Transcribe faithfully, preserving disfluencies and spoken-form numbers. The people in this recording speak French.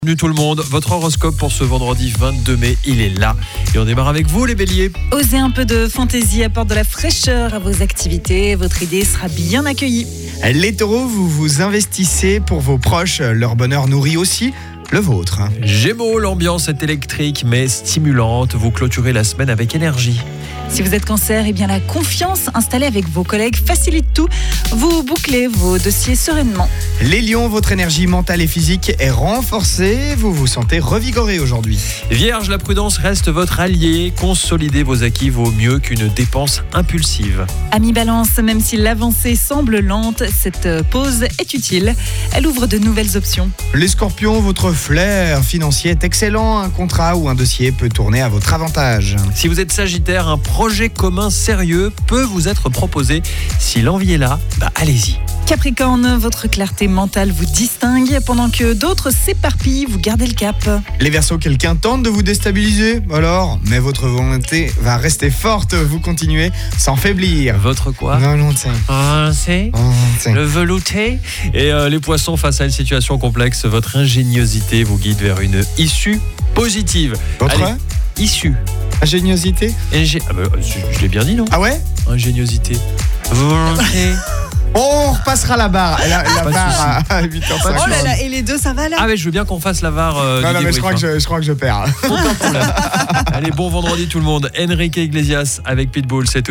Bienvenue tout le monde, votre horoscope pour ce vendredi vingt-deux mai, il est là. Et on démarre avec vous les béliers. Osez un peu de fantaisie, apporte de la fraîcheur à vos activités, votre idée sera bien accueillie. Les taureaux, vous vous investissez pour vos proches, leur bonheur nourrit aussi le vôtre. Gémeaux, l'ambiance est électrique mais stimulante, vous clôturez la semaine avec énergie. Si vous êtes cancer, eh bien la confiance installée avec vos collègues facilite tout. Vous bouclez vos dossiers sereinement. Les lions, votre énergie mentale et physique est renforcée, vous vous sentez revigoré aujourd'hui. Vierge, la prudence reste votre allié, consolider vos acquis vaut mieux qu'une dépense impulsive. Amis Balance, même si l'avancée semble lente, cette pause est utile. Elle ouvre de nouvelles options. Les scorpions, votre flair financier est excellent, un contrat ou un dossier peut tourner à votre avantage. Si vous êtes sagittaire, un projet commun sérieux peut vous être proposé. Si l'envie est là, bah allez-y. Capricorne, votre clarté mentale vous distingue, pendant que d'autres s'éparpillent, vous gardez le cap. Les Verseaux, quelqu'un tente de vous déstabiliser, alors, mais votre volonté va rester forte, vous continuez sans faiblir. Votre quoi? Non, non, tiens. Ah, c'est Oh, tiens. le velouté. Et euh, les poissons, face à une situation complexe, votre ingéniosité vous guide vers une issue positive. Votre Allez, issue. ingéniosité. Ingé- ah bah, je, je l'ai bien dit, non? Ah ouais? Ingéniosité. Volonté. On repassera la barre. La, la Pas de barre à huit heures cinquante. Oh là là, et les deux, ça va là? Ah mais je veux bien qu'on fasse la V A R euh, Non, du non, mais je débrief, crois, que hein. je, je crois que je perds. Aucun problème. Allez, bon vendredi tout le monde. Enrique Iglesias avec Pitbull, c'est tout.